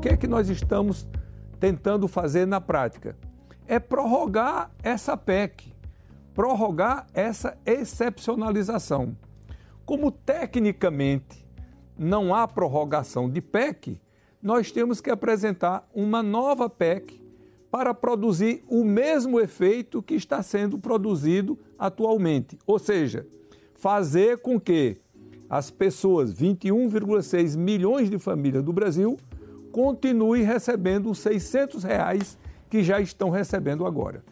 que é que nós estamos tentando fazer na prática? É prorrogar essa PEC, prorrogar essa excepcionalização. Como tecnicamente não há prorrogação de PEC, nós temos que apresentar uma nova PEC para produzir o mesmo efeito que está sendo produzido atualmente. Ou seja, fazer com que as pessoas, 21,6 milhões de famílias do Brasil, continuem recebendo os R$600 que já estão recebendo agora.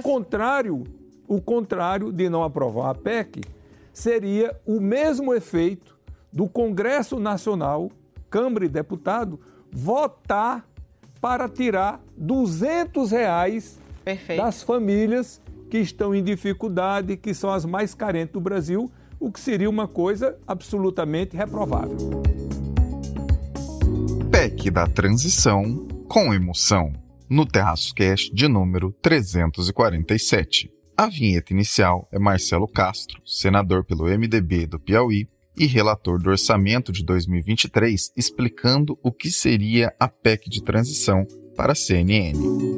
O contrário de não aprovar a PEC seria o mesmo efeito do Congresso Nacional, Câmara e Deputado, votar para tirar R$200 das famílias que estão em dificuldade, que são as mais carentes do Brasil, o que seria uma coisa absolutamente reprovável. PEC da transição com emoção, no Terraço Cast de número 347. A vinheta inicial é Marcelo Castro, senador pelo MDB do Piauí e relator do orçamento de 2023, explicando o que seria a PEC de transição para a CNN.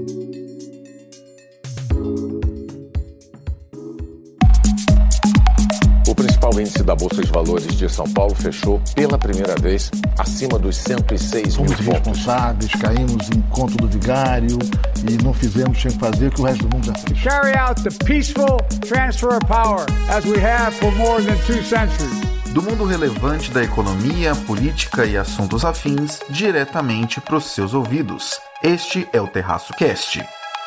O principal índice da Bolsa de Valores de São Paulo fechou pela primeira vez acima dos 106 mil pontos. Fomos responsáveis, caímos em conto do vigário e não fizemos sem fazer o que o resto do mundo já fez. Carry out the peaceful transfer of power as we have for more than 2 centuries. Do mundo relevante da economia, política e assuntos afins, diretamente para os seus ouvidos. Este é o Terraço Cast.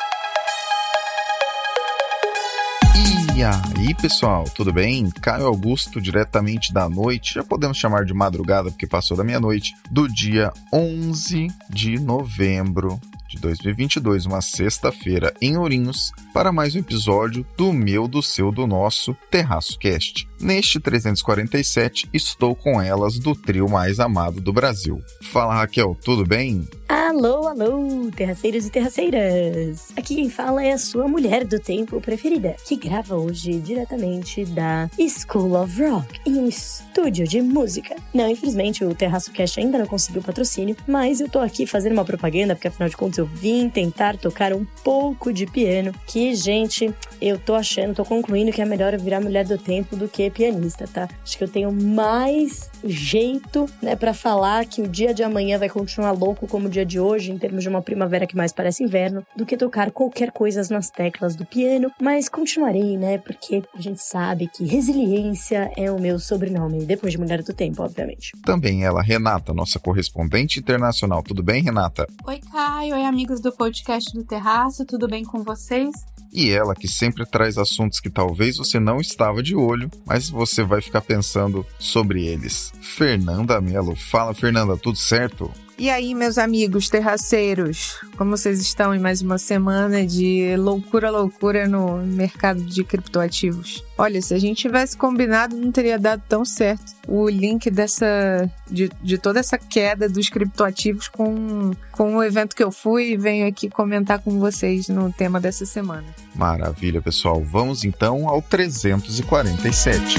E aí, pessoal, tudo bem? Caio Augusto, diretamente da noite, já podemos chamar de madrugada porque passou da meia-noite, do dia 11 de novembro de 2022, uma sexta-feira em Ourinhos, para mais um episódio do meu, do seu, do nosso Terraço Cast. Neste 347, estou com elas do trio mais amado do Brasil. Fala, Raquel, tudo bem? Alô, alô, terraceiros e terraceiras! Aqui quem fala é a sua mulher do tempo preferida, que grava hoje diretamente da School of Rock, em um estúdio de música. Não, infelizmente o Terraço Cast ainda não conseguiu patrocínio, mas eu tô aqui fazendo uma propaganda, porque afinal de contas eu vim tentar tocar um pouco de piano, que, gente, eu tô concluindo que é melhor eu virar mulher do tempo do que pianista, tá? Acho que eu tenho mais jeito, né, pra falar que o dia de amanhã vai continuar louco como o dia de hoje, em termos de uma primavera que mais parece inverno, do que tocar qualquer coisa nas teclas do piano, mas continuarei, né, porque a gente sabe que resiliência é o meu sobrenome, depois de mulher do tempo, obviamente. Também ela, Renata, nossa correspondente internacional. Tudo bem, Renata? Oi, Caio. Oi, amigos do podcast do Terraço. Tudo bem com vocês? E ela, que sempre traz assuntos que talvez você não estava de olho, mas você vai ficar pensando sobre eles. Fernanda Mello. Fala, Fernanda, tudo certo? E aí, meus amigos terraceiros, como vocês estão em mais uma semana de loucura no mercado de criptoativos? Olha, se a gente tivesse combinado, não teria dado tão certo o link de toda essa queda dos criptoativos com o evento que eu fui e venho aqui comentar com vocês no tema dessa semana. Maravilha, pessoal. Vamos então ao 347.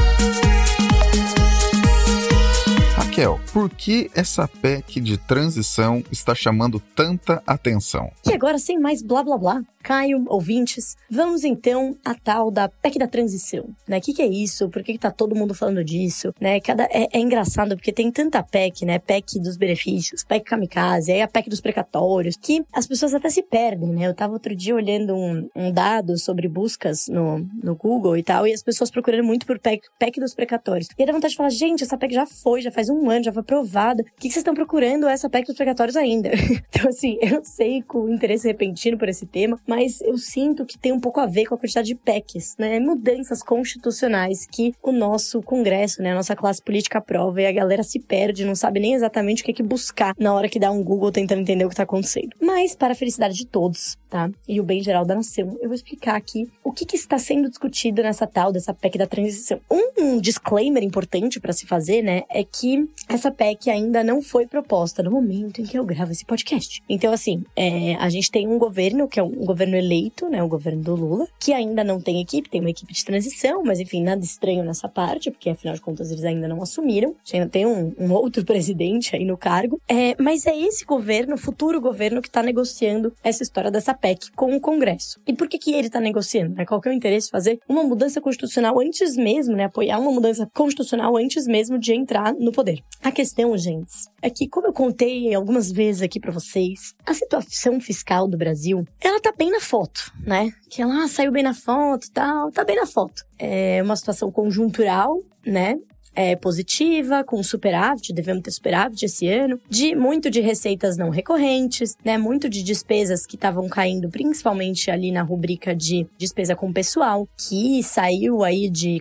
Raquel, por que essa PEC de transição está chamando tanta atenção? E agora, sem mais blá blá blá, Caio, ouvintes, vamos então à tal da PEC da transição, né? O que é isso? Por que tá todo mundo falando disso, né? É engraçado porque tem tanta PEC, né? PEC dos benefícios, PEC kamikaze, aí a PEC dos precatórios, que as pessoas até se perdem, né? Eu tava outro dia olhando um dado sobre buscas no Google e tal, e as pessoas procurando muito por PEC dos precatórios. E aí dá vontade de falar, gente, essa PEC já faz um ano, já foi aprovada. Por que vocês estão procurando essa PEC dos precatórios ainda? Então, assim, eu não sei com o interesse repentino por esse tema, mas eu sinto que tem um pouco a ver com a quantidade de PECs, né? Mudanças constitucionais que o nosso Congresso, né? A nossa classe política aprova e a galera se perde, não sabe nem exatamente o que buscar na hora que dá um Google tentando entender o que tá acontecendo. Mas, para a felicidade de todos, tá? E o bem geral da nação. Eu vou explicar aqui o que está sendo discutido nessa tal dessa PEC da transição. Um disclaimer importante para se fazer, né, é que essa PEC ainda não foi proposta no momento em que eu gravo esse podcast. Então, assim, a gente tem um governo que é um governo eleito, né, o governo do Lula, que ainda não tem equipe, tem uma equipe de transição, mas enfim, nada estranho nessa parte, porque afinal de contas eles ainda não assumiram, ainda tem um outro presidente aí no cargo, mas é esse governo, futuro governo, que está negociando essa história dessa PEC com o Congresso. E por que ele está negociando? Qual que é o interesse de fazer uma mudança constitucional antes mesmo, né, apoiar uma mudança constitucional antes mesmo de entrar no poder? A questão, gente, é que, como eu contei algumas vezes aqui pra vocês, a situação fiscal do Brasil, ela tá bem na foto, né? Que ela saiu bem na foto e tal, tá bem na foto. É uma situação conjuntural, né? Positiva, com superávit, devemos ter superávit esse ano, muito de receitas não recorrentes, né, muito de despesas que estavam caindo, principalmente ali na rubrica de despesa com pessoal, que saiu aí de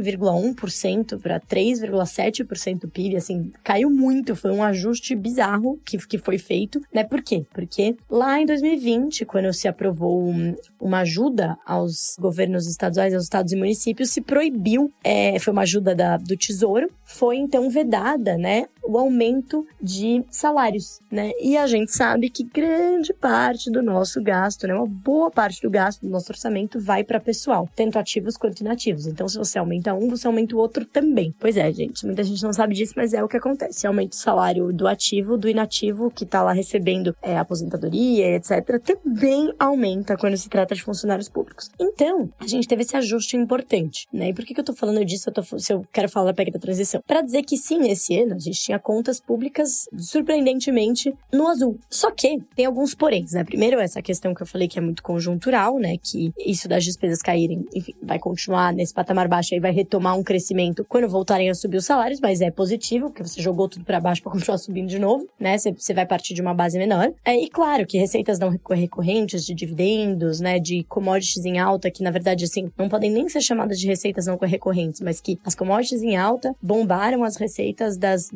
4,1% para 3,7% do PIB, assim, caiu muito, foi um ajuste bizarro que foi feito, né, por quê? Porque lá em 2020, quando se aprovou uma ajuda aos governos estaduais, aos estados e municípios, se proibiu, foi uma ajuda do Tesouro, foi então vedada, né, o aumento de salários, né? E a gente sabe que grande parte do nosso gasto, né, uma boa parte do gasto do nosso orçamento vai para pessoal, tanto ativos quanto inativos. Então, se você aumenta um, você aumenta o outro também. Pois é, gente, muita gente não sabe disso, mas é o que acontece. Aumenta o salário do ativo, do inativo, que tá lá recebendo aposentadoria, etc., também aumenta quando se trata de funcionários públicos. Então, a gente teve esse ajuste importante, né? E por que eu tô falando disso? Se eu quero falar da PEC da transição? Para dizer que sim, esse ano a gente tinha contas públicas, surpreendentemente, no azul. Só que tem alguns poréns, né? Primeiro, essa questão que eu falei que é muito conjuntural, né? Que isso das despesas caírem, enfim, vai continuar nesse patamar baixo e vai retomar um crescimento quando voltarem a subir os salários, mas é positivo, porque você jogou tudo para baixo para continuar subindo de novo, né? Você vai partir de uma base menor. E claro que receitas não recorrentes de dividendos, né? De commodities em alta, que na verdade, assim, não podem nem ser chamadas de receitas não recorrentes, mas que as commodities em alta bombaram as receitas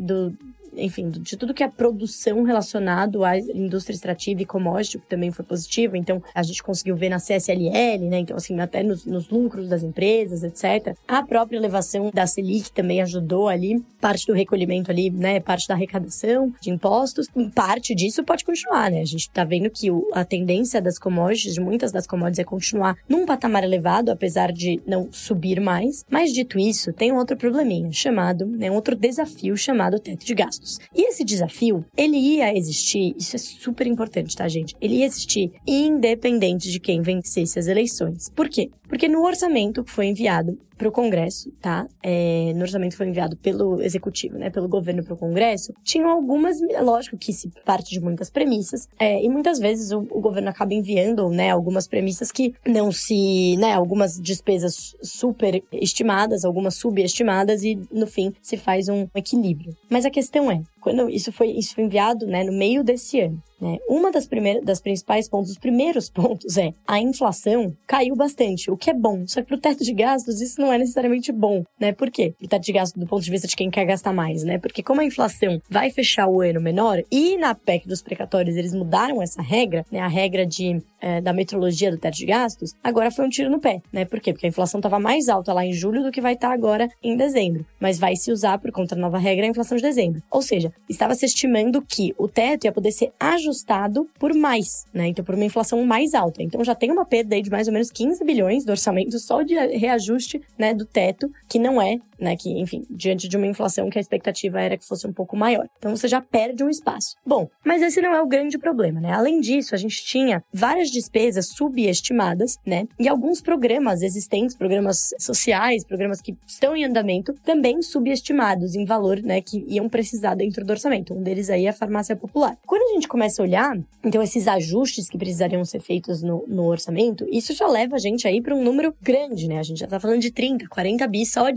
de tudo que é produção relacionado à indústria extrativa e commodity, que também foi positivo. Então, a gente conseguiu ver na CSLL, né? Então, assim, até nos lucros das empresas, etc. A própria elevação da Selic também ajudou ali, parte do recolhimento ali, né? Parte da arrecadação de impostos. Parte disso pode continuar, né? A gente tá vendo que a tendência das commodities, de muitas das commodities, é continuar num patamar elevado, apesar de não subir mais. Mas, dito isso, tem um outro probleminha chamado, né? Um outro desafio chamado teto de gastos. E esse desafio, ele ia existir, isso é super importante, tá, gente? Ele ia existir independente de quem vencesse as eleições. Por quê? Porque no orçamento que foi enviado para o Congresso, tá? No orçamento que foi enviado pelo Executivo, né? Pelo governo para o Congresso, tinham algumas, lógico que se parte de muitas premissas, e muitas vezes o governo acaba enviando, né? Algumas premissas que não se, né? Algumas despesas super estimadas, algumas subestimadas e, no fim, se faz um equilíbrio. Mas a questão é, quando isso foi enviado, né? No meio desse ano, né? Uma dos primeiros pontos a inflação caiu bastante, o que é bom. Só que pro teto de gastos isso não é necessariamente bom, né? Por quê? Pro teto de gastos do ponto de vista de quem quer gastar mais, né? Porque como a inflação vai fechar o ano menor e na PEC dos precatórios eles mudaram essa regra, né? A regra da metrologia do teto de gastos, agora foi um tiro no pé, né? Por quê? Porque a inflação estava mais alta lá em julho do que vai estar agora em dezembro. Mas vai se usar, por conta da nova regra, a inflação de dezembro. Ou seja, estava se estimando que o teto ia poder ser ajustado por mais, né? Então, por uma inflação mais alta. Então, já tem uma perda aí de mais ou menos 15 bilhões do orçamento só de reajuste, né, do teto, que não é, né, que, enfim, diante de uma inflação que a expectativa era que fosse um pouco maior. Então, você já perde um espaço. Bom, mas esse não é o grande problema, né? Além disso, a gente tinha várias despesas subestimadas, né? E alguns programas existentes, programas sociais, programas que estão em andamento, também subestimados em valor, né, que iam precisar dentro do orçamento. Um deles aí é a farmácia popular. Quando a gente começa a olhar, então, esses ajustes que precisariam ser feitos no orçamento, isso já leva a gente aí para um número grande, né? A gente já tá falando de 30, 40 bi só desse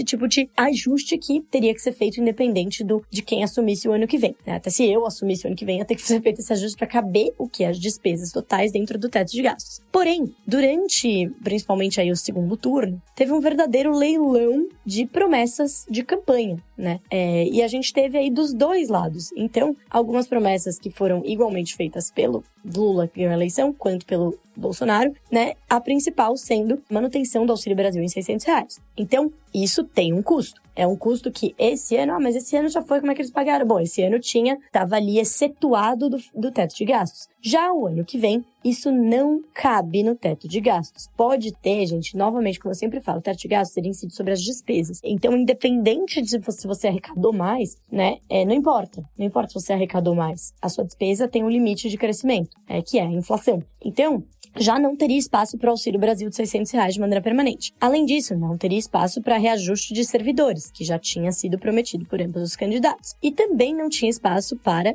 tipo de ajuste que teria que ser feito independente de quem assumisse o ano que vem. Né? Até se eu assumisse o ano que vem, ia ter que ser feito esse ajuste para caber o que? As despesas totais dentro do teto de gastos. Porém, durante, principalmente aí o segundo turno, teve um verdadeiro leilão de promessas de campanha, né? E a gente teve aí dos dois lados. Então, algumas promessas que foram igualmente feitas pelo Lula, que ganhou a eleição, quanto pelo Bolsonaro, né? A principal sendo manutenção do Auxílio Brasil em R$600. Então, isso tem um custo. É um custo que esse ano, mas esse ano já foi, como é que eles pagaram? Bom, esse ano estava ali excetuado do teto de gastos. Já o ano que vem, isso não cabe no teto de gastos. Pode ter, gente, novamente, como eu sempre falo, o teto de gastos seria incidido sobre as despesas. Então, independente de se você arrecadou mais, né, não importa. Não importa se você arrecadou mais. A sua despesa tem um limite de crescimento, que é a inflação. Então, já não teria espaço para o Auxílio Brasil de R$600 de maneira permanente. Além disso, não teria espaço para reajuste de servidores, que já tinha sido prometido por ambos os candidatos. E também não tem espaço para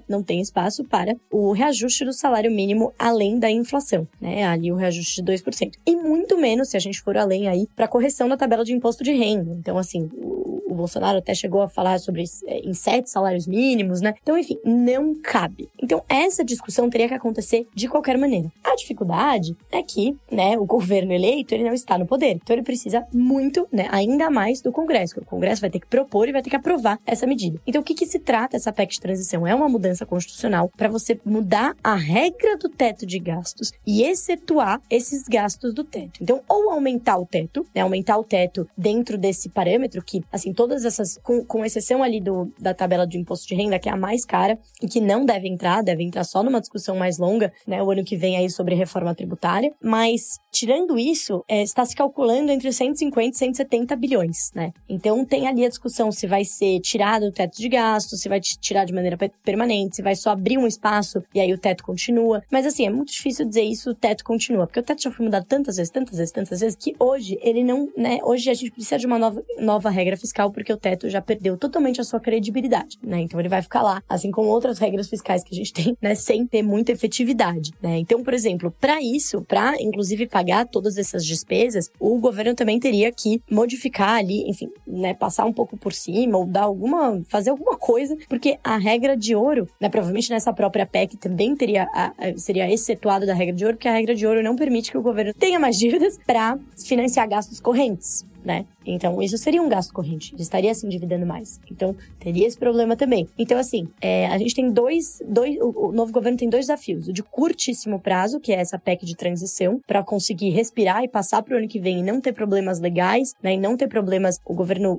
o reajuste do salário mínimo além da inflação, né? Ali o reajuste de 2%. E muito menos, se a gente for além aí, para a correção da tabela de imposto de renda. Então, assim, o Bolsonaro até chegou a falar sobre em 7 salários mínimos, né? Então, enfim, não cabe. Então, essa discussão teria que acontecer de qualquer maneira. A dificuldade é que, né, o governo eleito, ele não está no poder. Então, ele precisa muito, né, ainda mais do Congresso. O Congresso vai ter que propor e vai ter que aprovar essa medida. Então, o que se trata essa PEC de transição? É uma mudança constitucional para você mudar a regra do teto de gastos e excetuar esses gastos do teto. Então, ou aumentar o teto, né, aumentar o teto dentro desse parâmetro que, assim, todas essas, com exceção ali da tabela de imposto de renda, que é a mais cara e que não deve entrar só numa discussão mais longa, né, o ano que vem aí sobre reforma tributária, mas tirando isso, está se calculando entre 150 e 170 bilhões, né? Então tem ali a discussão se vai ser tirado do teto de gastos, se vai tirar de maneira permanente, se vai só abrir um espaço e aí o teto continua. Mas assim, é muito difícil dizer isso, o teto continua, porque o teto já foi mudado tantas vezes, que hoje ele não, né? Hoje a gente precisa de uma nova regra fiscal, porque o teto já perdeu totalmente a sua credibilidade, né? Então ele vai ficar lá, assim como outras regras fiscais que a gente tem, né? Sem ter muita efetividade, né? Então, por exemplo, para inclusive pagar todas essas despesas, o governo também teria que modificar ali, enfim, né? Passar um pouco por cima ou fazer alguma coisa, porque a regra de ouro, né? Provavelmente nessa própria PEC também seria excetuado da regra de ouro, porque a regra de ouro não permite que o governo tenha mais dívidas para financiar gastos correntes, né? Então, isso seria um gasto corrente. Ele estaria se endividando mais. Então, teria esse problema também. Então, assim, a gente tem o novo governo tem 2 desafios. O de curtíssimo prazo, que é essa PEC de transição, para conseguir respirar e passar para o ano que vem e não ter problemas legais, né? E não ter problemas. O governo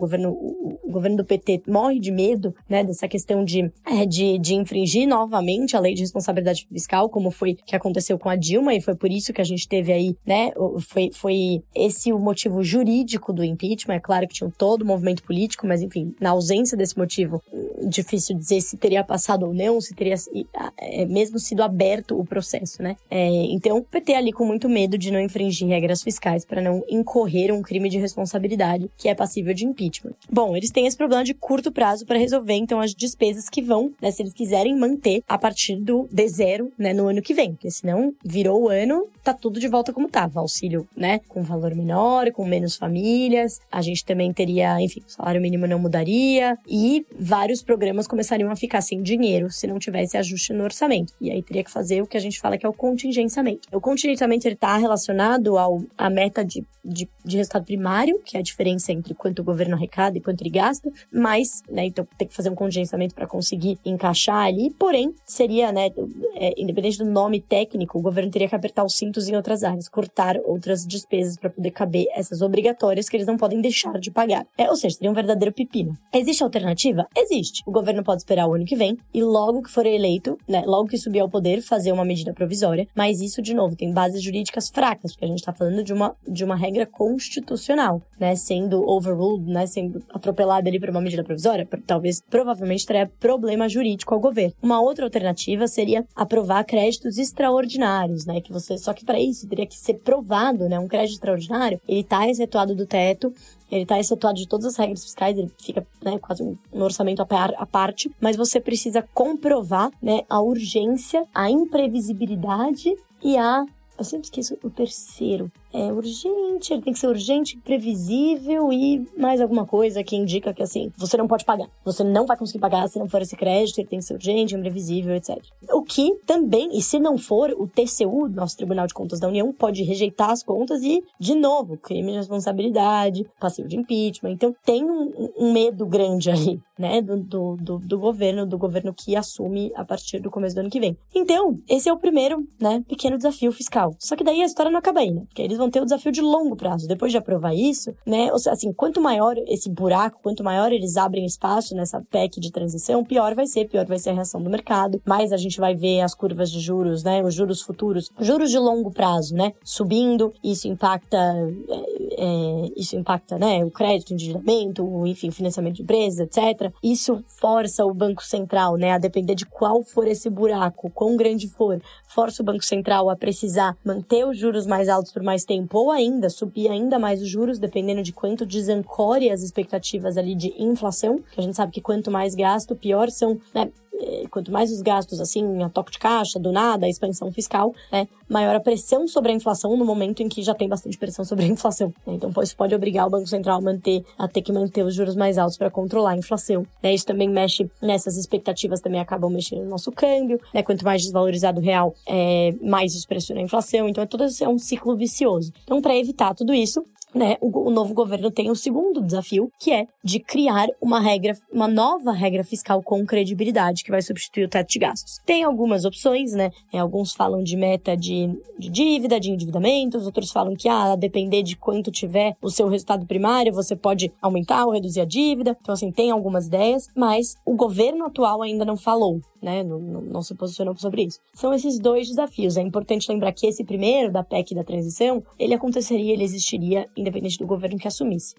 do PT morre de medo, né? Dessa questão de infringir novamente a lei de responsabilidade fiscal, como foi que aconteceu com a Dilma, e foi por isso que a gente teve aí, né? Foi esse o motivo jurídico do impeachment. É claro que tinha todo o movimento político, mas enfim, na ausência desse motivo, difícil dizer se teria passado ou não, se teria mesmo sido aberto o processo, né? Então, o PT ali com muito medo de não infringir regras fiscais para não incorrer um crime de responsabilidade que é passível de impeachment. Bom, eles têm esse problema de curto prazo para resolver, então, as despesas que vão, né, se eles quiserem manter a partir de zero, né, no ano que vem, porque senão virou o ano, tá tudo de volta como tava. Auxílio, né, com valor menor, com menos famílias, a gente também teria, enfim, o salário mínimo não mudaria e vários programas começariam a ficar sem dinheiro se não tivesse ajuste no orçamento. E aí teria que fazer o que a gente fala que é o contingenciamento. O contingenciamento, ele tá relacionado à meta de resultado primário, que é a diferença entre quanto o governo arrecada e quanto ele gasta, mas, né, então tem que fazer um contingenciamento para conseguir encaixar ali, porém, seria, né, independente do nome técnico, o governo teria que apertar os cintos em outras áreas, cortar outras despesas para poder caber essas obrigatórias que eles não podem deixar de pagar. Ou seja, seria um verdadeiro pepino. Existe alternativa? Existe. O governo pode esperar o ano que vem e logo que for eleito, né, logo que subir ao poder, fazer uma medida provisória, mas isso, de novo, tem bases jurídicas fracas, porque a gente está falando de uma regra constitucional, né, sendo overruled, né, sendo atropelada ali por uma medida provisória, provavelmente traria problema jurídico ao governo. Uma outra alternativa seria aprovar créditos extraordinários, né, só que para isso teria que ser provado, né, um crédito extraordinário, ele está excetuado do teto, ele está excetuado de todas as regras fiscais, ele fica, né, quase um orçamento à parte, mas você precisa comprovar, né, a urgência, a imprevisibilidade e eu sempre esqueço o terceiro. urgente, ele tem que ser urgente, previsível e mais alguma coisa que indica que, assim, você não pode pagar. Você não vai conseguir pagar se não for esse crédito, ele tem que ser urgente, imprevisível, etc. O que também, e se não for, o TCU, nosso Tribunal de Contas da União, pode rejeitar as contas e, de novo, crime de responsabilidade, passivo de impeachment. Então, tem um medo grande ali, né, do governo que assume a partir do começo do ano que vem. Então, esse é o primeiro, né, pequeno desafio fiscal. Só que daí a história não acaba aí, né? Porque eles vão ter o desafio de longo prazo. Depois de aprovar isso, né, assim, quanto maior esse buraco, quanto maior eles abrem espaço nessa PEC de transição, pior vai ser a reação do mercado. Mais a gente vai ver as curvas de juros, né, os juros futuros, juros de longo prazo, né, subindo. Isso impacta, né, o crédito, o endividamento, enfim, financiamento de empresas, etc. Isso força o Banco Central, né, a depender de qual for esse buraco, quão grande for, força o Banco Central a precisar manter os juros mais altos por mais tempo ou ainda subir ainda mais os juros, dependendo de quanto desancore as expectativas ali de inflação, que a gente sabe que quanto mais gasto, pior são, né, quanto mais os gastos, assim, a toque de caixa, do nada, a expansão fiscal, né, maior a pressão sobre a inflação no momento em que já tem bastante pressão sobre a inflação. Então, isso pode obrigar o Banco Central a ter que manter os juros mais altos para controlar a inflação. Né, isso também mexe nessas expectativas, também acabam mexendo no nosso câmbio. Né, quanto mais desvalorizado o real, mais isso pressiona a inflação. Então, é um ciclo vicioso. Então, para evitar tudo isso, né, o novo governo tem o segundo desafio, que é de criar uma nova regra fiscal com credibilidade, que vai substituir o teto de gastos. Tem algumas opções, né? Alguns falam de meta de dívida, de endividamentos, outros falam que, a depender de quanto tiver o seu resultado primário, você pode aumentar ou reduzir a dívida. Então, assim, tem algumas ideias, mas o governo atual ainda não falou, né? Não se posicionou sobre isso. São esses dois desafios. É importante lembrar que esse primeiro, da PEC da transição, ele existiria independente do governo que assumisse.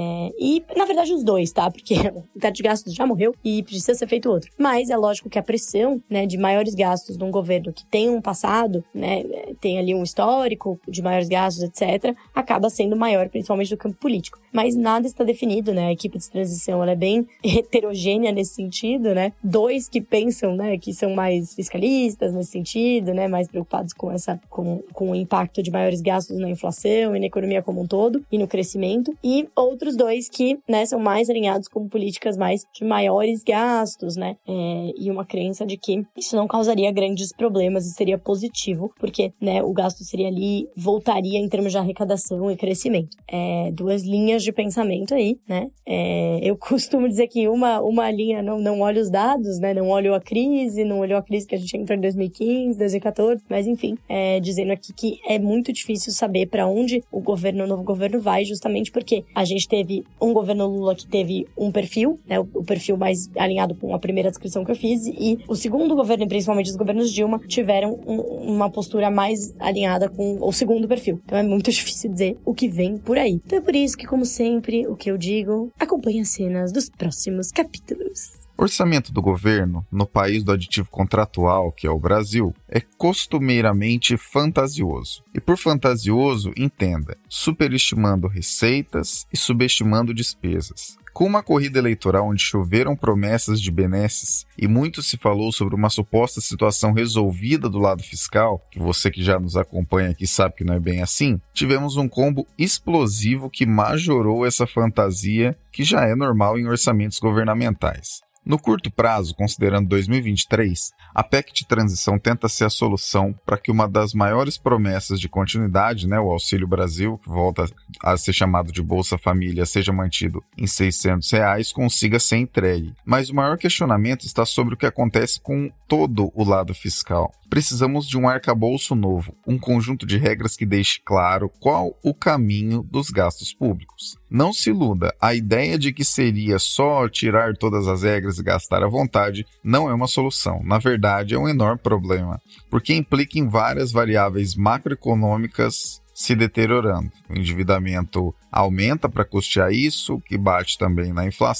E, na verdade, os dois, tá? Porque o teto de gastos já morreu e precisa ser feito outro. Mas é lógico que a pressão, né, de maiores gastos num governo que tem um passado, né, tem ali um histórico de maiores gastos, etc., acaba sendo maior, principalmente do campo político. Mas nada está definido, né? A equipe de transição, ela é bem heterogênea nesse sentido, né? Dois que pensam, né, que são mais fiscalistas nesse sentido, né, mais preocupados com o impacto de maiores gastos na inflação e na economia como um todo, e no crescimento, e outros dois que, né, são mais alinhados com políticas mais de maiores gastos, né, e uma crença de que isso não causaria grandes problemas e seria positivo, porque, né, o gasto seria ali, voltaria em termos de arrecadação e crescimento. Duas linhas de pensamento aí, né, eu costumo dizer que uma linha não olha os dados, né, não olhou a crise que a gente entrou em 2015, 2014, mas enfim, dizendo aqui que é muito difícil saber para onde o novo governo vai, justamente porque a gente teve um governo Lula que teve um perfil, né, o perfil mais alinhado com a primeira descrição que eu fiz, e o segundo governo, e principalmente os governos Dilma, tiveram uma postura mais alinhada com o segundo perfil. Então é muito difícil dizer o que vem por aí. Então é por isso que, como sempre, o que eu digo, acompanhe as cenas dos próximos capítulos. O orçamento do governo, no país do aditivo contratual, que é o Brasil, é costumeiramente fantasioso. E por fantasioso, entenda, superestimando receitas e subestimando despesas. Com uma corrida eleitoral onde choveram promessas de benesses e muito se falou sobre uma suposta situação resolvida do lado fiscal, que você que já nos acompanha aqui sabe que não é bem assim, tivemos um combo explosivo que majorou essa fantasia que já é normal em orçamentos governamentais. No curto prazo, considerando 2023, a PEC de transição tenta ser a solução para que uma das maiores promessas de continuidade, né, o Auxílio Brasil, que volta a ser chamado de Bolsa Família, seja mantido em R$ 600, consiga ser entregue. Mas o maior questionamento está sobre o que acontece com todo o lado fiscal. Precisamos de um arcabouço novo, um conjunto de regras que deixe claro qual o caminho dos gastos públicos. Não se iluda, a ideia de que seria só tirar todas as regras e gastar à vontade não é uma solução. Na verdade, é um enorme problema, porque implica em várias variáveis macroeconômicas se deteriorando. O endividamento aumenta para custear isso, que bate também na inflação,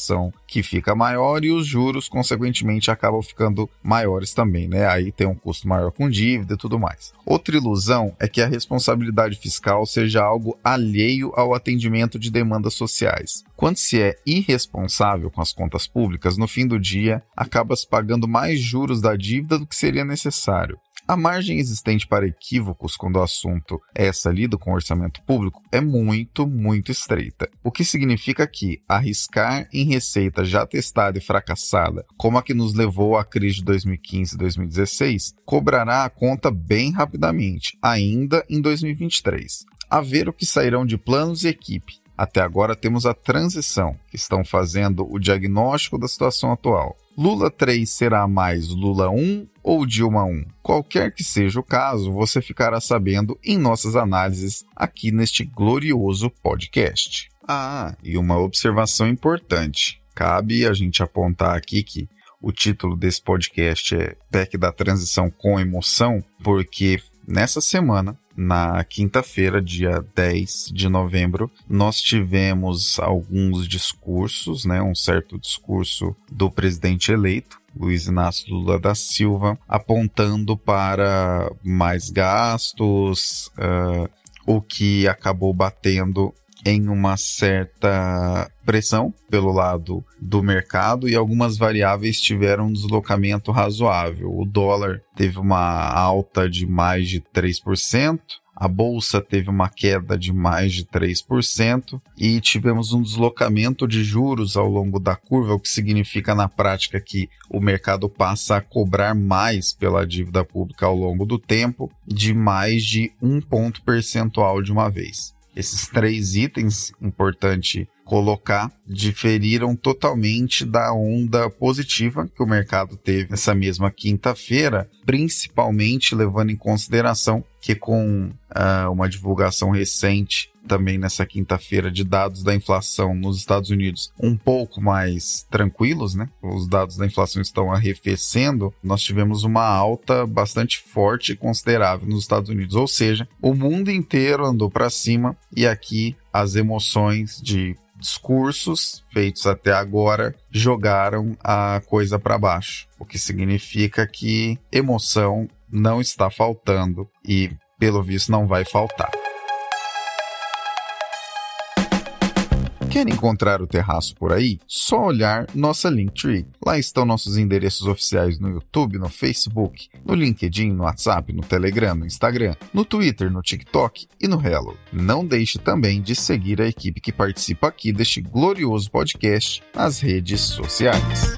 que fica maior e os juros, consequentemente, acabam ficando maiores também, né? Aí tem um custo maior com dívida e tudo mais. Outra ilusão é que a responsabilidade fiscal seja algo alheio ao atendimento de demandas sociais. Quando se é irresponsável com as contas públicas, no fim do dia, acaba se pagando mais juros da dívida do que seria necessário. A margem existente para equívocos quando o assunto é essa lida com o orçamento público é muito, muito estreita. O que significa que arriscar em receita já testada e fracassada, como a que nos levou à crise de 2015 e 2016, cobrará a conta bem rapidamente, ainda em 2023. A ver o que sairão de planos e equipe. Até agora temos a transição, que estão fazendo o diagnóstico da situação atual. Lula 3 será mais Lula 1 ou Dilma 1? Qualquer que seja o caso, você ficará sabendo em nossas análises aqui neste glorioso podcast. E uma observação importante. Cabe a gente apontar aqui que o título desse podcast é PEC da Transição com Emoção, porque nessa semana, na quinta-feira, dia 10 de novembro, nós tivemos alguns discursos, né, um certo discurso do presidente eleito, Luiz Inácio Lula da Silva, apontando para mais gastos, o que acabou batendo em uma certa pressão pelo lado do mercado e algumas variáveis tiveram um deslocamento razoável. O dólar teve uma alta de mais de 3%, a bolsa teve uma queda de mais de 3% e tivemos um deslocamento de juros ao longo da curva, o que significa na prática que o mercado passa a cobrar mais pela dívida pública ao longo do tempo, de mais de 1 ponto percentual de uma vez. Esses 3 itens, importante colocar, diferiram totalmente da onda positiva que o mercado teve nessa mesma quinta-feira, principalmente levando em consideração que com uma divulgação recente também nessa quinta-feira de dados da inflação nos Estados Unidos um pouco mais tranquilos, né? Os dados da inflação estão arrefecendo, nós tivemos uma alta bastante forte e considerável nos Estados Unidos, ou seja, o mundo inteiro andou para cima e aqui as emoções de discursos feitos até agora jogaram a coisa para baixo, o que significa que emoção não está faltando e, pelo visto, não vai faltar. Quer encontrar o Terraço por aí? Só olhar nossa Linktree. Lá estão nossos endereços oficiais no YouTube, no Facebook, no LinkedIn, no WhatsApp, no Telegram, no Instagram, no Twitter, no TikTok e no Hello. Não deixe também de seguir a equipe que participa aqui deste glorioso podcast nas redes sociais.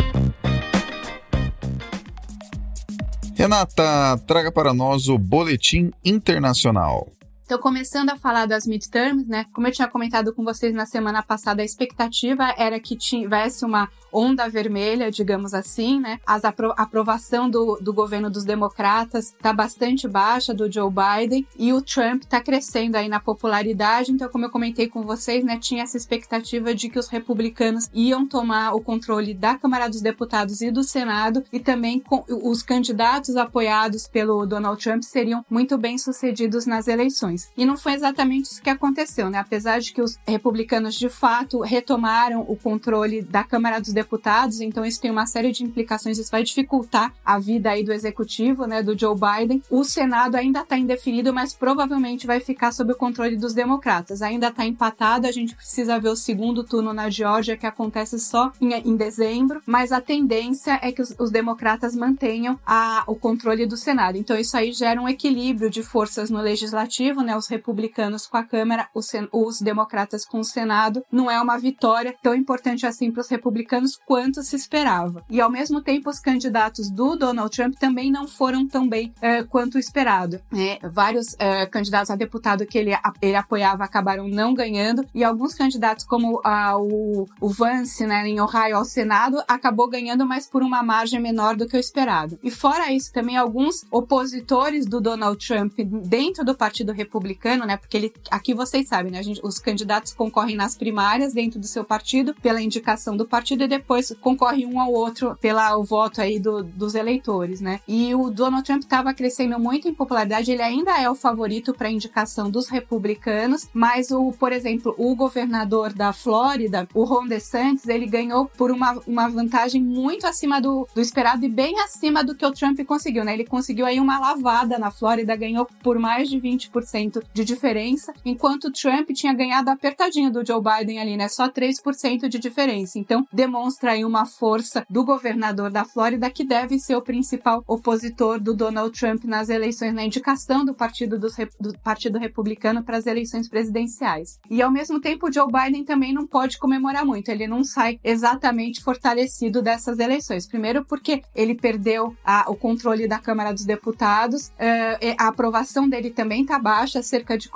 Renata, traga para nós o Boletim Internacional. Então, começando a falar das midterms, né? Como eu tinha comentado com vocês na semana passada, a expectativa era que tivesse uma onda vermelha, digamos assim, né? A aprovação do governo dos democratas está bastante baixa, do Joe Biden, e o Trump está crescendo aí na popularidade. Então, como eu comentei com vocês, né? Tinha essa expectativa de que os republicanos iam tomar o controle da Câmara dos Deputados e do Senado, e também os candidatos apoiados pelo Donald Trump seriam muito bem sucedidos nas eleições. E não foi exatamente isso que aconteceu, né? Apesar de que os republicanos, de fato, retomaram o controle da Câmara dos Deputados, então isso tem uma série de implicações, isso vai dificultar a vida aí do executivo, né, do Joe Biden. O Senado ainda está indefinido, mas provavelmente vai ficar sob o controle dos democratas. Ainda está empatado, a gente precisa ver o segundo turno na Geórgia, que acontece só em dezembro, mas a tendência é que os democratas mantenham o controle do Senado. Então isso aí gera um equilíbrio de forças no legislativo, né, os republicanos com a Câmara, os democratas com o Senado. Não é uma vitória tão importante assim para os republicanos quanto se esperava. E ao mesmo tempo os candidatos do Donald Trump também não foram tão bem quanto esperado. Vários candidatos a deputado que ele apoiava acabaram não ganhando, e alguns candidatos como o Vance, né, em Ohio ao Senado, acabou ganhando, mas por uma margem menor do que o esperado. E fora isso, também alguns opositores do Donald Trump dentro do Partido Republicano republicano, né? Porque aqui vocês sabem, né? Os candidatos concorrem nas primárias dentro do seu partido, pela indicação do partido, e depois concorre um ao outro pelo voto aí dos eleitores, né? E o Donald Trump estava crescendo muito em popularidade, ele ainda é o favorito para a indicação dos republicanos, mas por exemplo, o governador da Flórida, o Ron DeSantis, ele ganhou por uma vantagem muito acima do esperado e bem acima do que o Trump conseguiu, né? Ele conseguiu aí uma lavada na Flórida, ganhou por mais de 20% de diferença, enquanto o Trump tinha ganhado apertadinho do Joe Biden ali, né? Só 3% de diferença. Então, demonstra aí uma força do governador da Flórida, que deve ser o principal opositor do Donald Trump nas eleições, na indicação do Partido Republicano para as eleições presidenciais. E, ao mesmo tempo, o Joe Biden também não pode comemorar muito, ele não sai exatamente fortalecido dessas eleições. Primeiro porque ele perdeu o controle da Câmara dos Deputados, a aprovação dele também está baixa, cerca de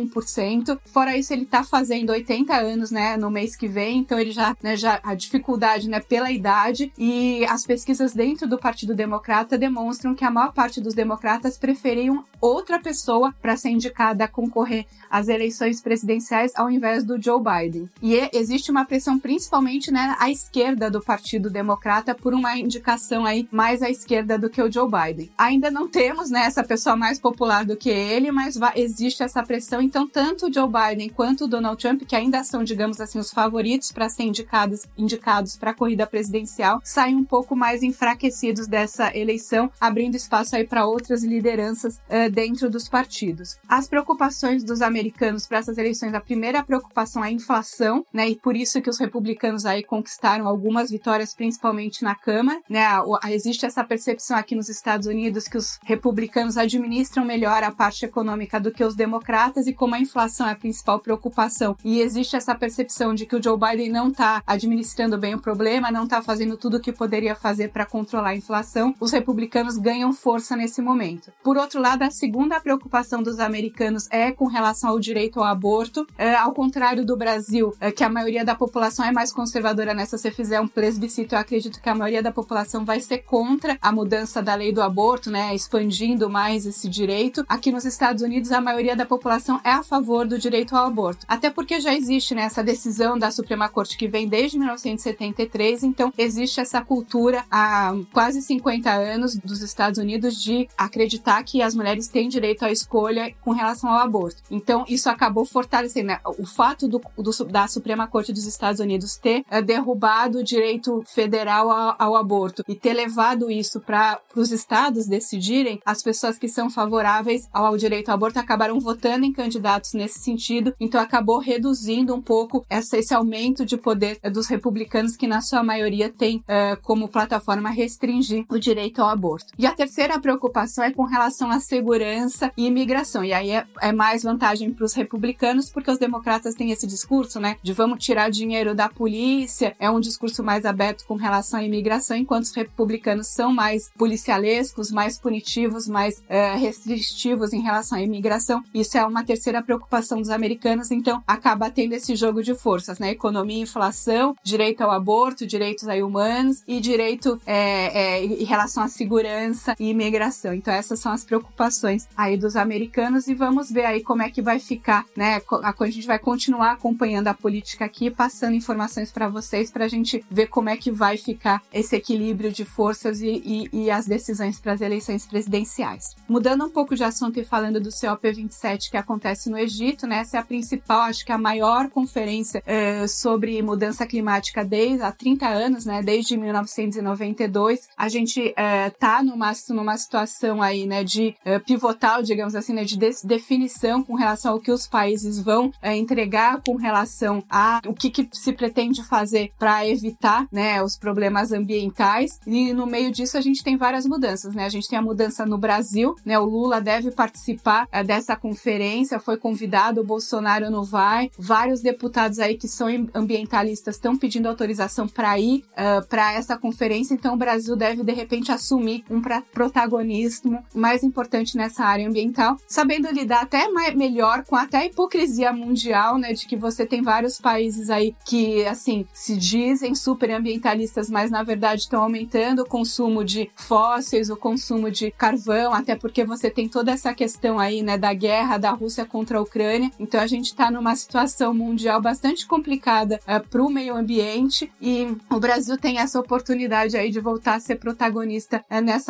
41%. Fora isso, ele está fazendo 80 anos, né, no mês que vem, então ele já a dificuldade, né, pela idade, e as pesquisas dentro do Partido Democrata demonstram que a maior parte dos democratas preferiam outra pessoa para ser indicada a concorrer às eleições presidenciais ao invés do Joe Biden. E existe uma pressão principalmente, né, à esquerda do Partido Democrata por uma indicação aí mais à esquerda do que o Joe Biden. Ainda não temos, né, essa pessoa mais popular do que ele, mas existe essa pressão. Então, tanto o Joe Biden quanto o Donald Trump, que ainda são, digamos assim, os favoritos para ser indicados para a corrida presidencial, saem um pouco mais enfraquecidos dessa eleição, abrindo espaço aí para outras lideranças dentro dos partidos. As preocupações dos americanos para essas eleições, a primeira preocupação é a inflação, né, e por isso que os republicanos aí conquistaram algumas vitórias, principalmente na Câmara, né, existe essa percepção aqui nos Estados Unidos que os republicanos administram melhor a parte econômica do que os democratas, e como a inflação é a principal preocupação, e existe essa percepção de que o Joe Biden não está administrando bem o problema, não está fazendo tudo o que poderia fazer para controlar a inflação, os republicanos ganham força nesse momento. Por outro lado, a segunda preocupação dos americanos é com relação ao direito ao aborto, ao contrário do Brasil, que a maioria da população é mais conservadora, né? Se você fizer um plebiscito, eu acredito que a maioria da população vai ser contra a mudança da lei do aborto, né? Expandindo mais esse direito. Aqui nos Estados Unidos, a maioria da população é a favor do direito ao aborto. Até porque já existe, né, essa decisão da Suprema Corte que vem desde 1973, então existe essa cultura há quase 50 anos dos Estados Unidos de acreditar que as mulheres têm direito à escolha com relação ao aborto. Então, isso acabou fortalecendo, né? O fato da Suprema Corte dos Estados Unidos ter derrubado o direito federal ao aborto e ter levado isso para os estados decidirem, as pessoas que são favoráveis ao direito ao aborto acabaram votando em candidatos nesse sentido, então acabou reduzindo um pouco esse aumento de poder dos republicanos, que na sua maioria tem como plataforma restringir o direito ao aborto. E a terceira preocupação é com relação à segurança e imigração, e aí é mais vantagem para os republicanos, porque os democratas têm esse discurso, né, de vamos tirar dinheiro da polícia, é um discurso mais aberto com relação à imigração, enquanto os republicanos são mais policialescos, mais punitivos, mais restritivos em relação à imigração. Isso é uma terceira preocupação dos americanos, então acaba tendo esse jogo de forças, né, economia e inflação, direito ao aborto, direitos aí humanos e direito em relação à segurança e imigração. Então essas são as preocupações aí dos americanos, e vamos ver aí como é que vai ficar, né, a gente vai continuar acompanhando a política aqui, passando informações para vocês, para a gente ver como é que vai ficar esse equilíbrio de forças e as decisões para as eleições presidenciais. Mudando um pouco de assunto e falando do COP27 que acontece no Egito, né, essa é a principal, acho que a maior conferência sobre mudança climática há 30 anos, né, desde 1992. A gente tá numa situação aí, né, de pivotal, digamos assim, né, de definição com relação ao que os países vão entregar com relação a o que se pretende fazer para evitar, né, os problemas ambientais. E no meio disso a gente tem várias mudanças, né? A gente tem a mudança no Brasil, né? O Lula deve participar dessa conferência, foi convidado, o Bolsonaro não vai. Vários deputados aí que são ambientalistas estão pedindo autorização para ir para essa conferência, então o Brasil deve de repente assumir um protagonismo mais importante nessa área ambiental, sabendo lidar até melhor com até a hipocrisia mundial, né, de que você tem vários países aí que, assim, se dizem super ambientalistas, mas na verdade estão aumentando o consumo de fósseis, o consumo de carvão, até porque você tem toda essa questão aí, né, da guerra da Rússia contra a Ucrânia. Então a gente está numa situação mundial bastante complicada para o meio ambiente, e o Brasil tem essa oportunidade aí de voltar a ser protagonista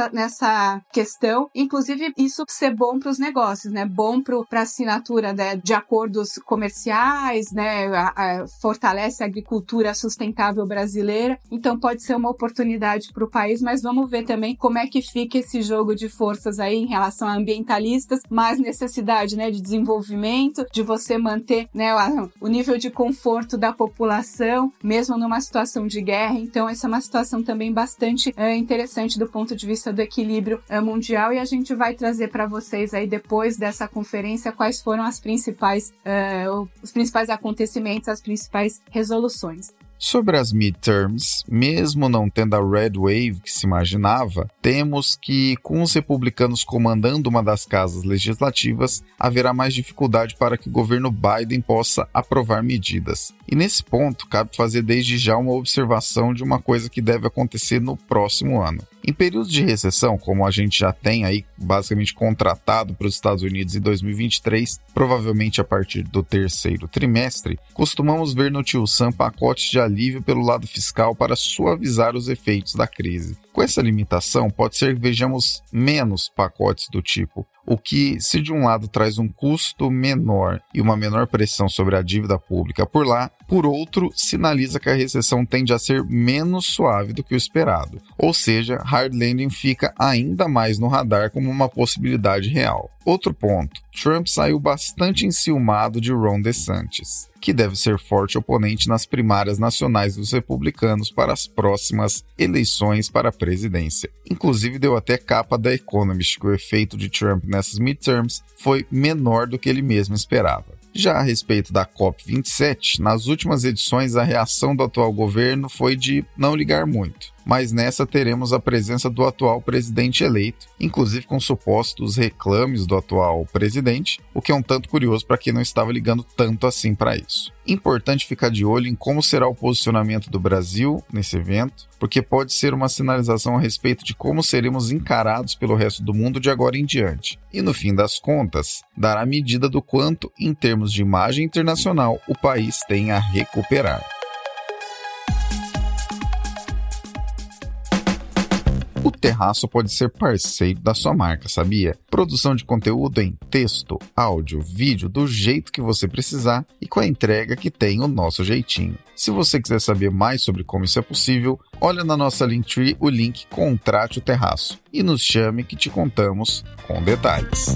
nessa questão. Inclusive, isso ser bom para os negócios, né? Bom para a assinatura, né, de acordos comerciais, né? Fortalece a agricultura sustentável brasileira. Então pode ser uma oportunidade para o país, mas vamos ver também como é que fica esse jogo de forças aí em relação a ambientalistas, mais necessidade, né, de desenvolvimento, de você manter, né, o nível de conforto da população, mesmo numa situação de guerra. Então essa é uma situação também bastante interessante do ponto de vista do equilíbrio mundial, e a gente vai trazer para vocês aí depois dessa conferência quais foram os principais acontecimentos, as principais resoluções. Sobre as midterms, mesmo não tendo a Red Wave que se imaginava, temos que, com os republicanos comandando uma das casas legislativas, haverá mais dificuldade para que o governo Biden possa aprovar medidas. E nesse ponto, cabe fazer desde já uma observação de uma coisa que deve acontecer no próximo ano. Em períodos de recessão, como a gente já tem aí basicamente contratado para os Estados Unidos em 2023, provavelmente a partir do terceiro trimestre, costumamos ver no Tio Sam pacotes de alívio pelo lado fiscal para suavizar os efeitos da crise. Com essa limitação, pode ser que vejamos menos pacotes do tipo, o que, se de um lado traz um custo menor e uma menor pressão sobre a dívida pública por lá, por outro, sinaliza que a recessão tende a ser menos suave do que o esperado. Ou seja, hard landing fica ainda mais no radar como uma possibilidade real. Outro ponto, Trump saiu bastante enciumado de Ron DeSantis, que deve ser forte oponente nas primárias nacionais dos republicanos para as próximas eleições para a presidência. Inclusive deu até capa da Economist que o efeito de Trump nessas midterms foi menor do que ele mesmo esperava. Já a respeito da COP27, nas últimas edições a reação do atual governo foi de não ligar muito. Mas nessa teremos a presença do atual presidente eleito, inclusive com supostos reclames do atual presidente, o que é um tanto curioso para quem não estava ligando tanto assim para isso. Importante ficar de olho em como será o posicionamento do Brasil nesse evento, porque pode ser uma sinalização a respeito de como seremos encarados pelo resto do mundo de agora em diante. E no fim das contas, dará medida do quanto, em termos de imagem internacional, o país tem a recuperar. O Terraço pode ser parceiro da sua marca, sabia? Produção de conteúdo em texto, áudio, vídeo, do jeito que você precisar e com a entrega que tem o nosso jeitinho. Se você quiser saber mais sobre como isso é possível, olha na nossa Linktree o link Contrate o Terraço e nos chame que te contamos com detalhes.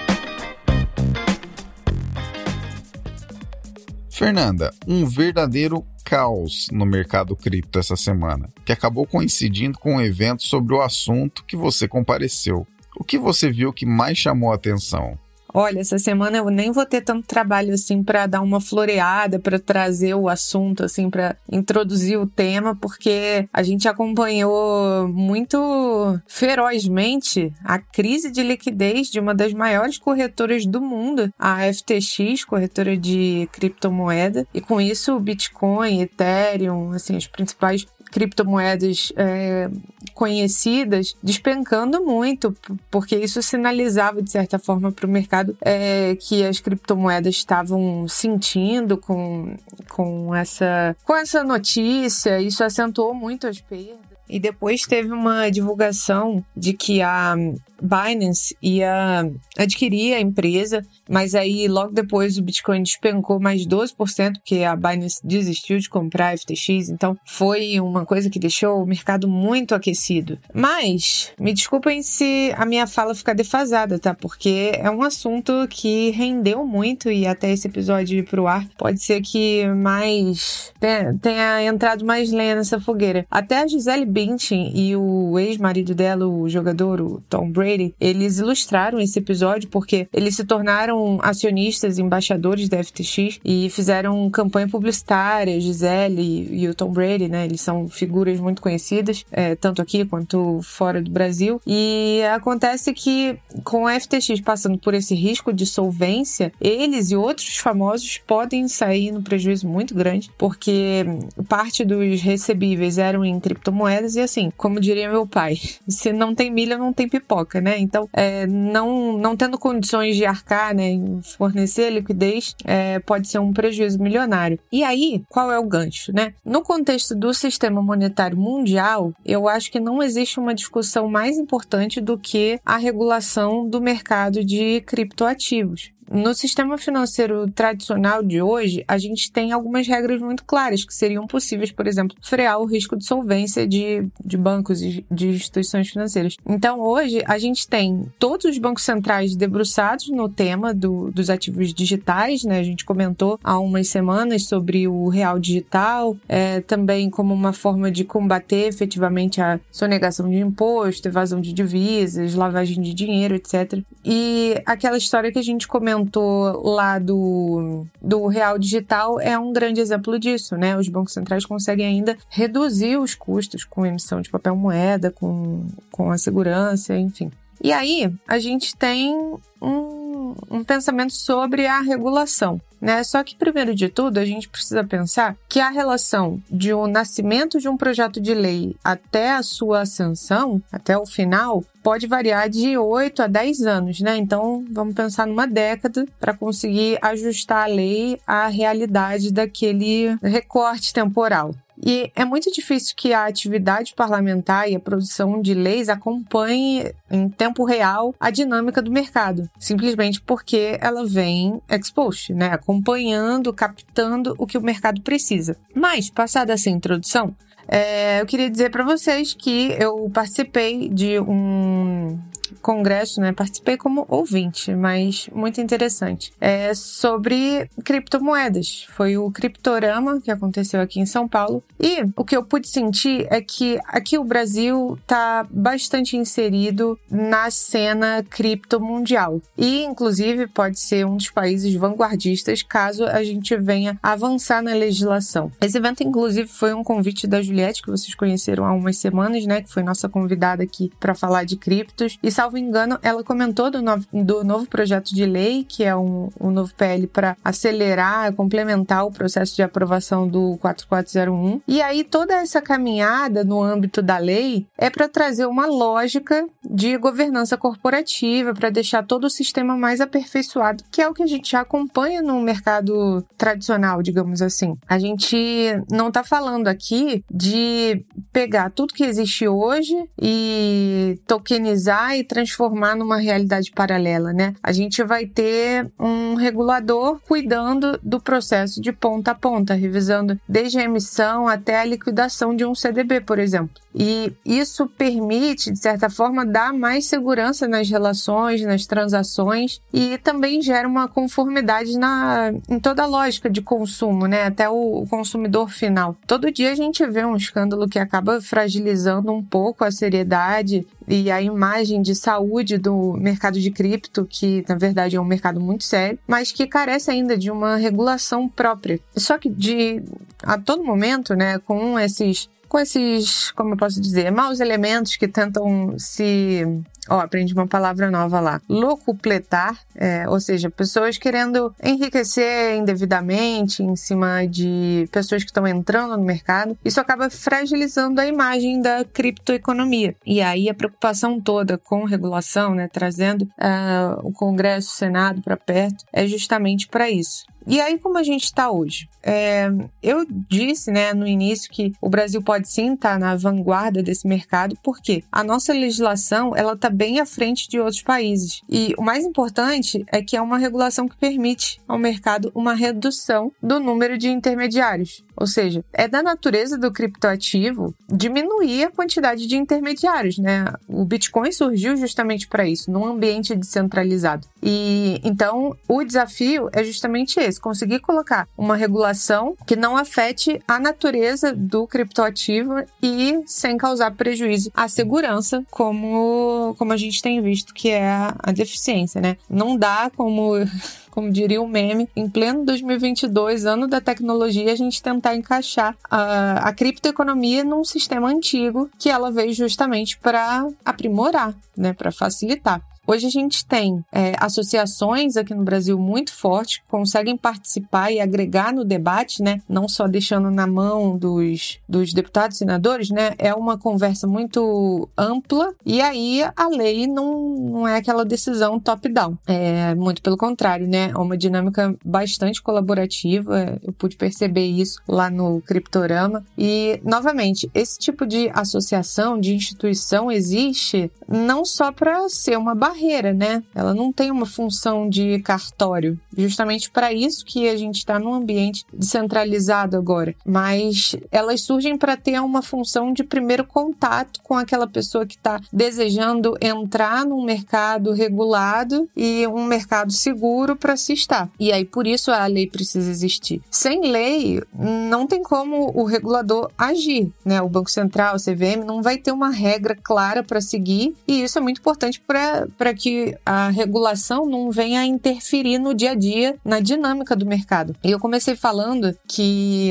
Fernanda, um verdadeiro caos no mercado cripto essa semana, que acabou coincidindo com um evento sobre o assunto que você compareceu. O que você viu que mais chamou a atenção? Olha, essa semana eu nem vou ter tanto trabalho assim para dar uma floreada, para trazer o assunto, assim, para introduzir o tema, porque a gente acompanhou muito ferozmente a crise de liquidez de uma das maiores corretoras do mundo, a FTX, corretora de criptomoeda, e com isso o Bitcoin, Ethereum, assim, as principais criptomoedas conhecidas despencando muito, porque isso sinalizava de certa forma para o mercado que as criptomoedas estavam sentindo com essa notícia. Isso acentuou muito as perdas. E depois teve uma divulgação de que a Binance ia adquirir a empresa, mas aí logo depois o Bitcoin despencou mais 12%, porque a Binance desistiu de comprar a FTX, então foi uma coisa que deixou o mercado muito aquecido. Mas, me desculpem se a minha fala ficar defasada, tá? Porque é um assunto que rendeu muito e até esse episódio ir pro ar, pode ser que tenha entrado mais lenha nessa fogueira. Até a Gisele Bündchen e o ex-marido dela, o jogador, o Tom Brady, eles ilustraram esse episódio porque eles se tornaram acionistas, embaixadores da FTX e fizeram campanha publicitária. Gisele e o Tom Brady, né? Eles são figuras muito conhecidas, tanto aqui quanto fora do Brasil. E acontece que com a FTX passando por esse risco de solvência, eles e outros famosos podem sair no prejuízo muito grande, porque parte dos recebíveis eram em criptomoedas e assim, como diria meu pai, se não tem milho, não tem pipoca. boca, né? Então, não tendo condições de arcar, né, em fornecer liquidez, pode ser um prejuízo milionário. E aí, qual é o gancho, né? No contexto do sistema monetário mundial, eu acho que não existe uma discussão mais importante do que a regulação do mercado de criptoativos. No sistema financeiro tradicional de hoje, a gente tem algumas regras muito claras que seriam possíveis, por exemplo, frear o risco de solvência de bancos e de instituições financeiras. Então, hoje, a gente tem todos os bancos centrais debruçados no tema dos ativos digitais, né? A gente comentou há umas semanas sobre o real digital, também como uma forma de combater efetivamente a sonegação de imposto, evasão de divisas, lavagem de dinheiro, etc. E aquela história que a gente comentou lá do real digital é um grande exemplo disso, né? Os bancos centrais conseguem ainda reduzir os custos com emissão de papel moeda, com a segurança, enfim. E aí, a gente tem um pensamento sobre a regulação, né? Só que, primeiro de tudo, a gente precisa pensar que a relação de o nascimento de um projeto de lei até a sua ascensão, até o final, pode variar de 8 a 10 anos, né? Então, vamos pensar numa década para conseguir ajustar a lei à realidade daquele recorte temporal. E é muito difícil que a atividade parlamentar e a produção de leis acompanhe em tempo real a dinâmica do mercado, simplesmente porque ela vem ex post, né? Acompanhando, captando o que o mercado precisa. Mas, passada essa introdução, eu queria dizer para vocês que eu participei de um congresso, né? Participei como ouvinte, mas muito interessante. Sobre criptomoedas. Foi o Criptorama, que aconteceu aqui em São Paulo. E o que eu pude sentir é que aqui o Brasil está bastante inserido na cena cripto mundial. E, inclusive, pode ser um dos países vanguardistas caso a gente venha avançar na legislação. Esse evento, inclusive, foi um convite da Juliette, que vocês conheceram há umas semanas, né? Que foi nossa convidada aqui para falar de criptos. E, salvo engano, ela comentou do novo projeto de lei, que é um novo PL para acelerar, complementar o processo de aprovação do 4401. E aí toda essa caminhada no âmbito da lei é para trazer uma lógica de governança corporativa, para deixar todo o sistema mais aperfeiçoado, que é o que a gente já acompanha no mercado tradicional, digamos assim. A gente não está falando aqui de pegar tudo que existe hoje e tokenizar e transformar numa realidade paralela, né? A gente vai ter um regulador cuidando do processo de ponta a ponta, revisando desde a emissão até a liquidação de um CDB, por exemplo. E isso permite, de certa forma, dar mais segurança nas relações, nas transações e também gera uma conformidade em toda a lógica de consumo, né? Até o consumidor final. Todo dia a gente vê um escândalo que acaba fragilizando um pouco a seriedade e a imagem de saúde do mercado de cripto, que na verdade é um mercado muito sério, mas que carece ainda de uma regulação própria. Só que a todo momento, né, com esses, como eu posso dizer, maus elementos que tentam aprendi uma palavra nova lá. Locupletar, ou seja, pessoas querendo enriquecer indevidamente em cima de pessoas que estão entrando no mercado. Isso acaba fragilizando a imagem da criptoeconomia. E aí a preocupação toda com regulação, né, trazendo o Congresso, o Senado para perto, é justamente para isso. E aí, como a gente está hoje? Eu disse, né, no início que o Brasil pode sim estar na vanguarda desse mercado, porque a nossa legislação ela está bem à frente de outros países. E o mais importante é que é uma regulação que permite ao mercado uma redução do número de intermediários. Ou seja, é da natureza do criptoativo diminuir a quantidade de intermediários, né? O Bitcoin surgiu justamente para isso, num ambiente descentralizado. E então o desafio é justamente esse, conseguir colocar uma regulação que não afete a natureza do criptoativo e sem causar prejuízo à segurança, como a gente tem visto que é a deficiência, né? Não dá como diria o meme, em pleno 2022, ano da tecnologia, a gente tentar encaixar a criptoeconomia num sistema antigo que ela veio justamente para aprimorar, né, para facilitar. Hoje a gente tem associações aqui no Brasil muito fortes, que conseguem participar e agregar no debate, né? Não só deixando na mão dos deputados e senadores, né? É uma conversa muito ampla e aí a lei não é aquela decisão top-down. Muito pelo contrário, né? É uma dinâmica bastante colaborativa, eu pude perceber isso lá no Criptorama. E, novamente, esse tipo de associação, de instituição existe não só para ser uma barreira, né? Ela não tem uma função de cartório, justamente para isso que a gente está num ambiente descentralizado agora. Mas elas surgem para ter uma função de primeiro contato com aquela pessoa que está desejando entrar num mercado regulado e um mercado seguro para se estar. E aí, por isso, a lei precisa existir. Sem lei, não tem como o regulador agir, né? O Banco Central, o CVM, não vai ter uma regra clara para seguir, e isso é muito importante para que a regulação não venha a interferir no dia a dia, na dinâmica do mercado. E eu comecei falando que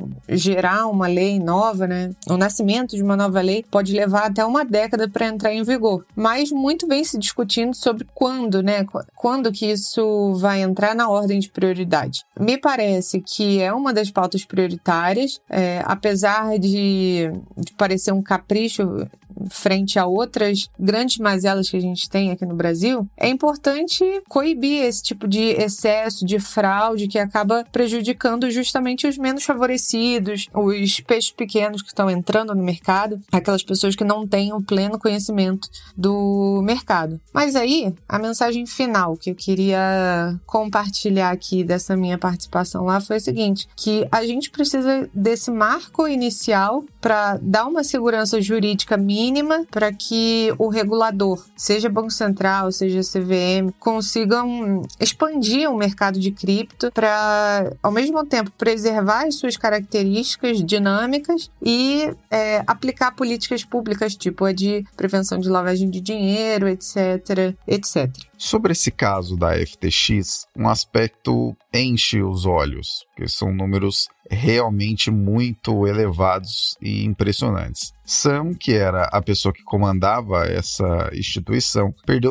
gerar uma lei nova, né? O nascimento de uma nova lei pode levar até uma década para entrar em vigor, mas muito vem se discutindo sobre quando, né? Quando que isso vai entrar na ordem de prioridade. Me parece que é uma das pautas prioritárias, apesar de parecer um capricho frente a outras grandes mazelas que a gente tem aqui no Brasil, é importante coibir esse tipo de excesso, de fraude que acaba prejudicando justamente os menos favorecidos, os peixes pequenos que estão entrando no mercado, aquelas pessoas que não têm o pleno conhecimento do mercado. Mas aí, a mensagem final que eu queria compartilhar aqui dessa minha participação lá foi a seguinte, que a gente precisa desse marco inicial para dar uma segurança jurídica mínima para que o regulador, seja Banco Central, seja CVM, consigam expandir o mercado de cripto para, ao mesmo tempo, preservar as suas características dinâmicas e aplicar políticas públicas, tipo a de prevenção de lavagem de dinheiro, etc, etc. Sobre esse caso da FTX, um aspecto enche os olhos, que são números realmente muito elevados e impressionantes. Sam, que era a pessoa que comandava essa instituição, perdeu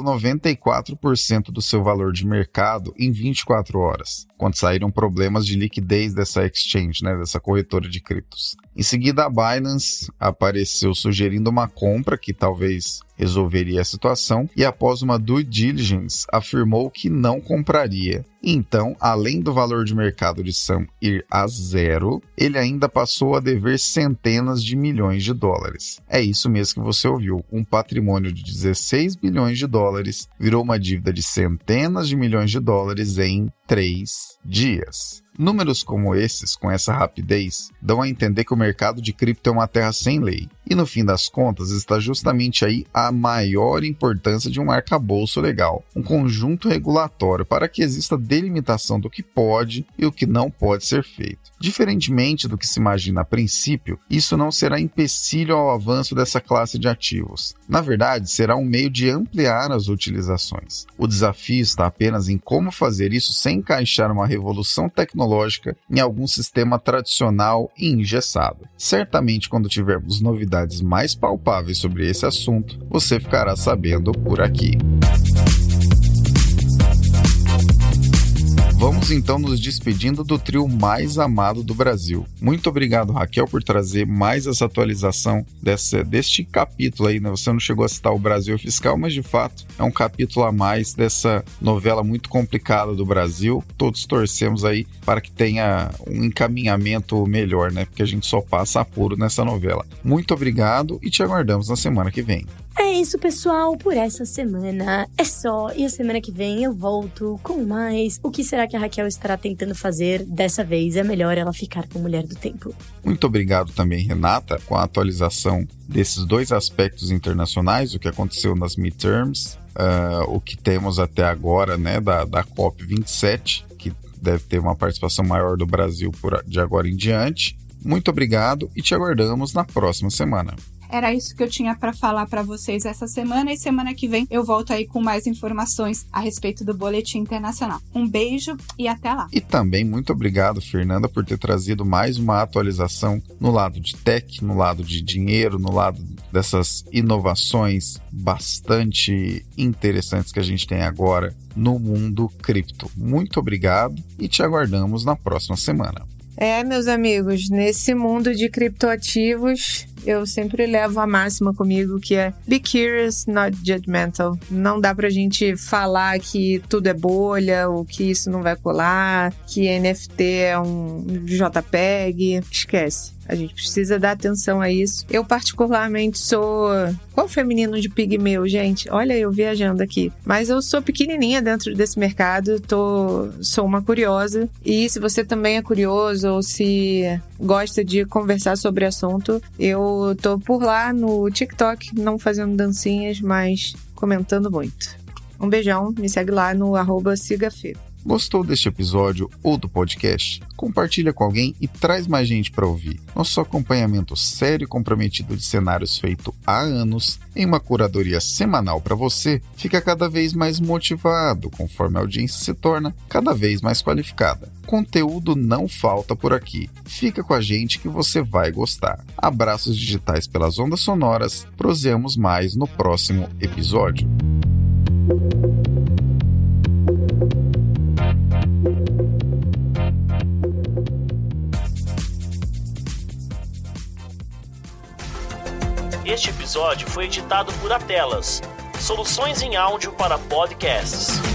94% do seu valor de mercado em 24 horas, quando saíram problemas de liquidez dessa exchange, né, dessa corretora de criptos. Em seguida, a Binance apareceu sugerindo uma compra que talvez resolveria a situação e, após uma due diligence, afirmou que não compraria. Então, além do valor de mercado de Sam ir a zero, ele ainda passou a dever centenas de milhões de dólares. É isso mesmo que você ouviu. Um patrimônio de 16 bilhões de dólares virou uma dívida de centenas de milhões de dólares em 3 dias. Números como esses, com essa rapidez, dão a entender que o mercado de cripto é uma terra sem lei. E no fim das contas, está justamente aí a maior importância de um arcabouço legal, um conjunto regulatório para que exista delimitação do que pode e o que não pode ser feito. Diferentemente do que se imagina a princípio, isso não será empecilho ao avanço dessa classe de ativos. Na verdade, será um meio de ampliar as utilizações. O desafio está apenas em como fazer isso sem encaixar uma revolução tecnológica em algum sistema tradicional e engessado. Certamente, quando tivermos novidades mais palpáveis sobre esse assunto, você ficará sabendo por aqui. Vamos então nos despedindo do trio mais amado do Brasil. Muito obrigado, Raquel, por trazer mais essa atualização deste capítulo aí, né? Você não chegou a citar o Brasil Fiscal, mas de fato é um capítulo a mais dessa novela muito complicada do Brasil. Todos torcemos aí para que tenha um encaminhamento melhor, né? Porque a gente só passa apuro nessa novela. Muito obrigado e te aguardamos na semana que vem. É isso, pessoal, por essa semana é só, e a semana que vem eu volto com mais. O que será que a Raquel estará tentando fazer dessa vez? É melhor ela ficar com Mulher do Tempo. Muito obrigado também, Renata, com a atualização desses dois aspectos internacionais, o que aconteceu nas midterms, o que temos até agora, né, da COP27, que deve ter uma participação maior do Brasil de agora em diante. Muito obrigado e te aguardamos na próxima semana. Era isso que eu tinha para falar para vocês essa semana, e semana que vem eu volto aí com mais informações a respeito do Boletim Internacional. Um beijo e até lá. E também muito obrigado, Fernanda, por ter trazido mais uma atualização no lado de tech, no lado de dinheiro, no lado dessas inovações bastante interessantes que a gente tem agora no mundo cripto. Muito obrigado e te aguardamos na próxima semana. Meus amigos, nesse mundo de criptoativos, eu sempre levo a máxima comigo, que é be curious, not judgmental. Não dá pra gente falar que tudo é bolha, ou que isso não vai colar, que NFT é um JPEG. Esquece. A gente precisa dar atenção a isso. Eu particularmente sou... Qual feminino de pigmeu, gente? Olha eu viajando aqui. Mas eu sou pequenininha dentro desse mercado. Sou uma curiosa. E se você também é curioso ou se gosta de conversar sobre assunto, eu tô por lá no TikTok, não fazendo dancinhas, mas comentando muito. Um beijão. Me segue lá no @sigafe. Gostou deste episódio ou do podcast? Compartilha com alguém e traz mais gente para ouvir. Nosso acompanhamento sério e comprometido de cenários feito há anos, em uma curadoria semanal para você, fica cada vez mais motivado conforme a audiência se torna cada vez mais qualificada. Conteúdo não falta por aqui. Fica com a gente que você vai gostar. Abraços digitais pelas ondas sonoras. Proseamos mais no próximo episódio. Este episódio foi editado por Atelas, soluções em áudio para podcasts.